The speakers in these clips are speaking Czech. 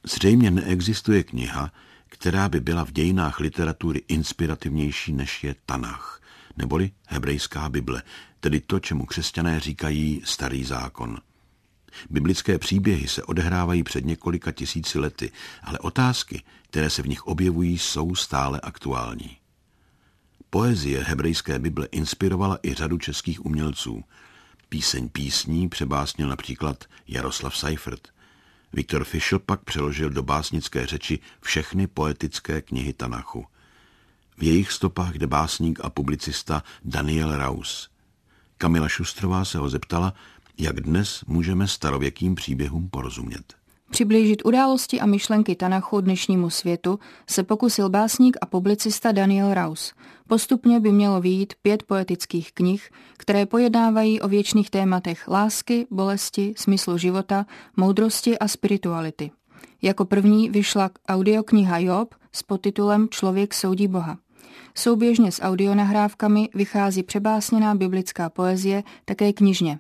Zřejmě neexistuje kniha, která by byla v dějinách literatury inspirativnější než je Tanach, neboli hebrejská Bible, tedy to, čemu křesťané říkají Starý zákon. Biblické příběhy se odehrávají před několika tisíci lety, ale otázky, které se v nich objevují, jsou stále aktuální. Poezie hebrejské Bible inspirovala i řadu českých umělců. Píseň písní přebásnil například Jaroslav Seifert. Viktor Fischl pak přeložil do básnické řeči všechny poetické knihy Tanachu. V jejich stopách jde básník a publicista Daniel Rauss. Kamila Šustrová se ho zeptala, jak dnes můžeme starověkým příběhům porozumět. Přiblížit události a myšlenky Tanachu dnešnímu světu se pokusil básník a publicista Daniel Rauss. Postupně by mělo vyjít 5 poetických knih, které pojednávají o věčných tématech lásky, bolesti, smyslu života, moudrosti a spirituality. Jako první vyšla audiokniha Job s podtitulem Člověk soudí Boha. Souběžně s audionahrávkami vychází přebásněná biblická poezie také knižně.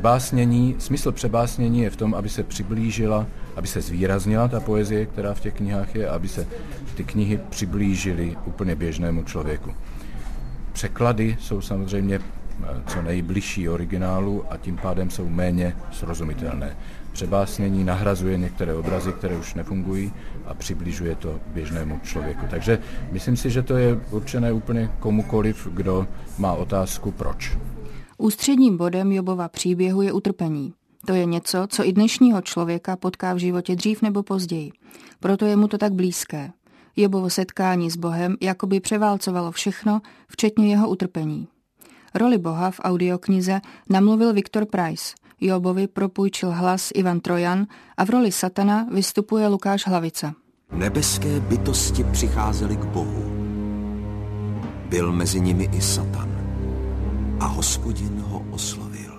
Smysl přebásnění je v tom, aby se přiblížila, aby se zvýraznila ta poezie, která v těch knihách je, aby se ty knihy přiblížily úplně běžnému člověku. Překlady jsou samozřejmě co nejbližší originálu a tím pádem jsou méně srozumitelné. Přebásnění nahrazuje některé obrazy, které už nefungují a přibližuje to běžnému člověku. Takže myslím si, že to je určené úplně komukoliv, kdo má otázku proč. Ústředním bodem Jobova příběhu je utrpení. To je něco, co i dnešního člověka potká v životě dřív nebo později. Proto je mu to tak blízké. Jobovo setkání s Bohem jakoby převálcovalo všechno, včetně jeho utrpení. Roli Boha v audioknize namluvil Viktor Preiss. Jobovi propůjčil hlas Ivan Trojan a v roli Satana vystupuje Lukáš Hlavica. Nebeské bytosti přicházely k Bohu. Byl mezi nimi i Satan. A Hospodin ho oslovil.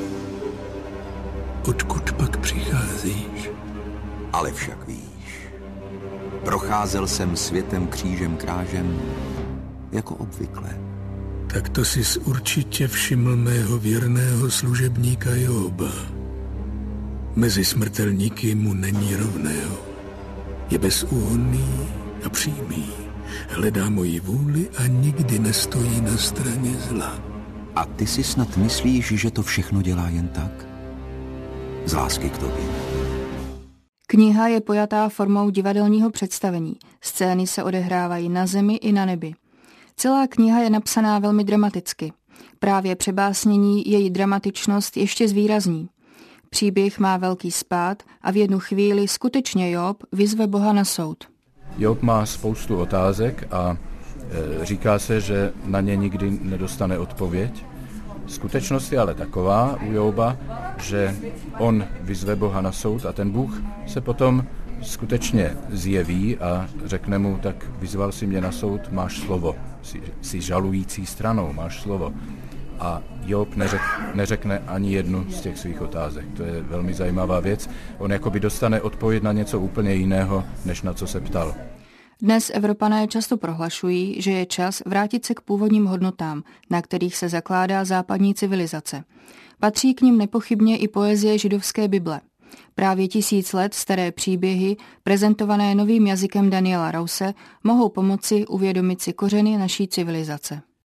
Odkud pak přicházíš? Ale však víš, procházel jsem světem křížem krážem, jako obvykle. Tak to jsi určitě všiml mého věrného služebníka Joba. Mezi smrtelníky mu není rovného. Je bezúhonný a přímý. Hledá moji vůli a nikdy nestojí na straně zla. A ty si snad myslíš, že to všechno dělá jen tak? Z lásky k tobě. Kniha je pojatá formou divadelního představení. Scény se odehrávají na zemi i na nebi. Celá kniha je napsaná velmi dramaticky. Právě přebásnění její dramatičnost ještě zvýrazní. Příběh má velký spád a v jednu chvíli skutečně Job vyzve Boha na soud. Job má spoustu otázek a říká se, že na ně nikdy nedostane odpověď. Skutečnost je ale taková u Joba, že on vyzve Boha na soud a ten Bůh se potom skutečně zjeví a řekne mu, tak vyzval si mě na soud, máš slovo. Jsi žalující stranou, máš slovo. A Job neřekne ani jednu z těch svých otázek. To je velmi zajímavá věc. On jakoby dostane odpověď na něco úplně jiného, než na co se ptal. Dnes Evropané často prohlašují, že je čas vrátit se k původním hodnotám, na kterých se zakládá západní civilizace. Patří k nim nepochybně i poezie židovské Bible. Právě 1000 let staré příběhy, prezentované novým jazykem Daniela Rausse, mohou pomoci uvědomit si kořeny naší civilizace.